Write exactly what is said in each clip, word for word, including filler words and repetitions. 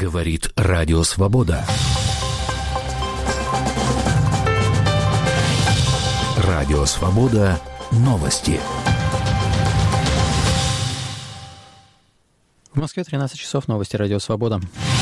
Говорит Радио Свобода. Радио Свобода. Новости. В Москве тринадцать часов. Новости Радио Свобода.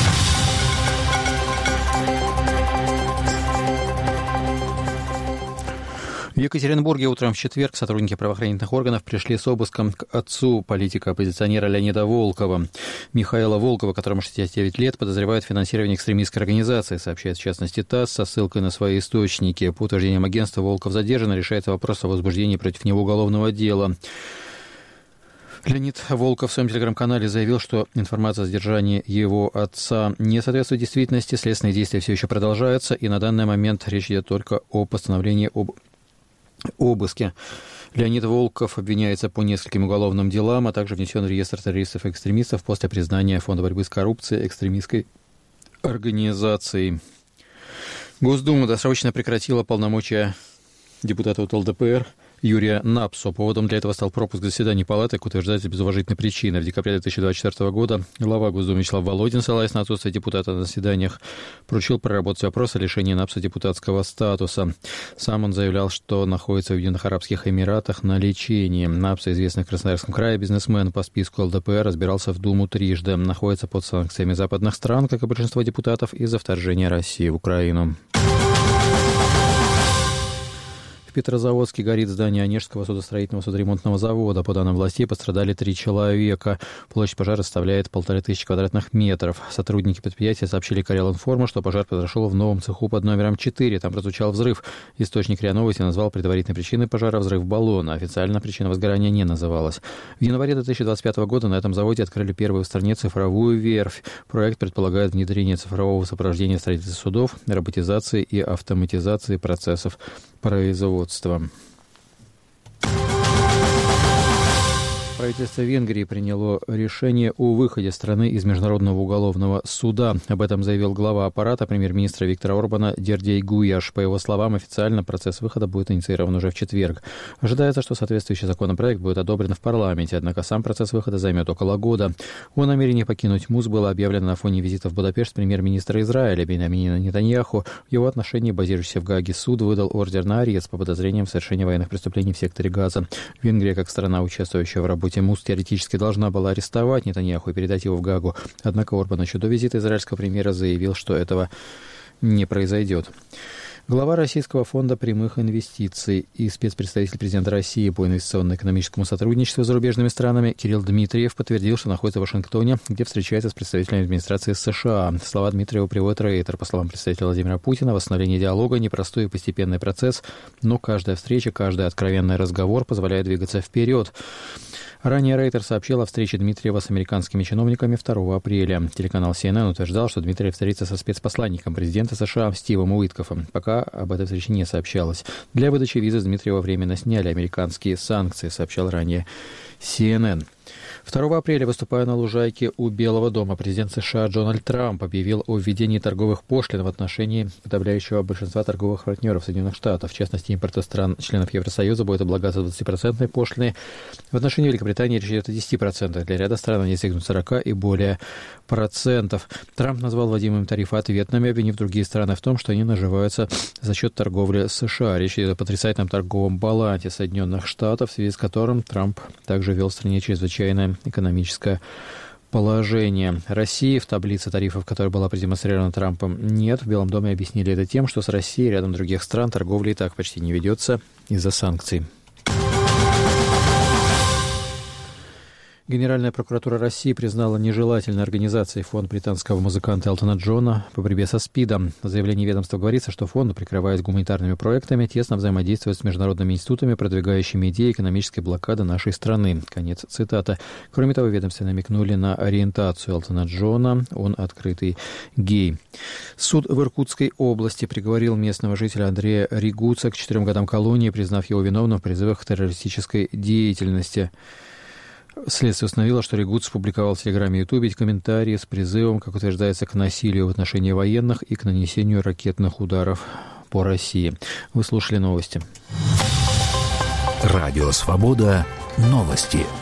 В Екатеринбурге утром в четверг сотрудники правоохранительных органов пришли с обыском к отцу политика-оппозиционера Леонида Волкова. Михаила Волкова, которому шестьдесят девять лет, подозревают в финансировании экстремистской организации, сообщает в частности ТАСС со ссылкой на свои источники. По утверждениям агентства, Волков задержан, решается вопрос о возбуждении против него уголовного дела. Леонид Волков в своем телеграм-канале заявил, что информация о задержании его отца не соответствует действительности, следственные действия все еще продолжаются, и на данный момент речь идет только о постановлении об обыске. Леонид Волков обвиняется по нескольким уголовным делам, а также внесен в реестр террористов и экстремистов после признания Фонда борьбы с коррупцией экстремистской организацией. Госдума досрочно прекратила полномочия депутата от ЛДПР Юрия Напсо. Поводом для этого стал пропуск заседаний палаты, как утверждается, без уважительной причины. В декабре две тысячи двадцать четвёртого года глава Госдумы Вячеслав Володин, ссылаясь на отсутствие депутата на заседаниях, поручил проработать вопрос о лишении Напсо депутатского статуса. Сам он заявлял, что находится в Объединенных Арабских Эмиратах на лечении. Напсо, известный в Краснодарском крае бизнесмен по списку ЛДПР, разбирался в Думу трижды. Находится под санкциями западных стран, как и большинство депутатов, из-за вторжения России в Украину. В Петрозаводске горит здание Онежского судостроительного судоремонтного завода. По данным властей, пострадали три человека. Площадь пожара составляет полторы тысячи квадратных метров. Сотрудники предприятия сообщили Карелинформу, что пожар произошел в новом цеху под номером четыре. Там прозвучал взрыв. Источник РИА Новости назвал предварительной причиной пожара взрыв баллона. Официально причина возгорания не называлась. В январе две тысячи двадцать пятого года на этом заводе открыли первую в стране цифровую верфь. Проект предполагает внедрение цифрового сопровождения строительства судов, роботизации и автоматизации процессов производства. Правительство Венгрии приняло решение о выходе страны из Международного уголовного суда. Об этом заявил глава аппарата премьер-министра Виктора Орбана Дердей Гуяш. По его словам, официально процесс выхода будет инициирован уже в четверг. Ожидается, что соответствующий законопроект будет одобрен в парламенте, однако сам процесс выхода займет около года. О намерении покинуть МУС было объявлено на фоне визита в Будапешт премьер-министра Израиля Биньямина Нетаньяху. В его отношении базирующийся в Гааге суд выдал ордер на арест по подозрениям в совершении военных преступлений в секторе Газа. Венгрия, как страна, участвующая в работе МУС, теоретически должна была арестовать Нетаньяху и передать его в Гаагу. Однако Орбан еще до визита израильского премьера заявил, что этого не произойдет. Глава Российского фонда прямых инвестиций и спецпредставитель президента России по инвестиционно-экономическому сотрудничеству с зарубежными странами Кирилл Дмитриев подтвердил, что находится в Вашингтоне, где встречается с представителями администрации США. Слова Дмитриева приводит Рейтер. По словам представителя Владимира Путина, восстановление диалога – непростой и постепенный процесс, но каждая встреча, каждый откровенный разговор позволяет двигаться вперед. Ранее Рейтер сообщил о встрече Дмитриева с американскими чиновниками второго апреля. Телеканал си эн эн утверждал, что Дмитриев встретится со спецпосланником президента США Стивом Уиткоффом. Пока об этой встрече не сообщалось. Для выдачи визы с Дмитриева временно сняли американские санкции, сообщал ранее си эн эн. второго апреля, выступая на лужайке у Белого дома, президент США Дональд Трамп объявил о введении торговых пошлин в отношении подавляющего большинства торговых партнеров Соединенных Штатов. В частности, импорт из стран членов Евросоюза будет облагаться двадцатипроцентной пошлиной. В отношении Великобритании речь идет о десяти процентах. Для ряда стран они достигнут сорока и более процентов. Трамп назвал вводимыми тарифы ответными, обвинив другие страны в том, что они наживаются за счет торговли с США. Речь идет о потрясающем торговом балансе Соединенных Штатов, в связи с которым Трамп также ввел в стране чрезвычайное экономическое положение. России в таблице тарифов, которая была продемонстрирована Трампом, нет. В Белом доме объяснили это тем, что с Россией рядом других стран торговля и так почти не ведется из-за санкций. Генеральная прокуратура России признала нежелательной организацией фонд британского музыканта Элтона Джона по борьбе со СПИДом. В заявлении ведомства говорится, что фонд, прикрываясь гуманитарными проектами, тесно взаимодействует с международными институтами, продвигающими идеи экономической блокады нашей страны. Конец цитаты. Кроме того, ведомства намекнули на ориентацию Элтона Джона. Он открытый гей. Суд в Иркутской области приговорил местного жителя Андрея Ригуца к четырем годам колонии, признав его виновным в призывах к террористической деятельности. Следствие установило, что Ригуц публиковал в Телеграме и Ютубе комментарии с призывом, как утверждается, к насилию в отношении военных и к нанесению ракетных ударов по России. Вы слушали новости. Радио «Свобода». Новости.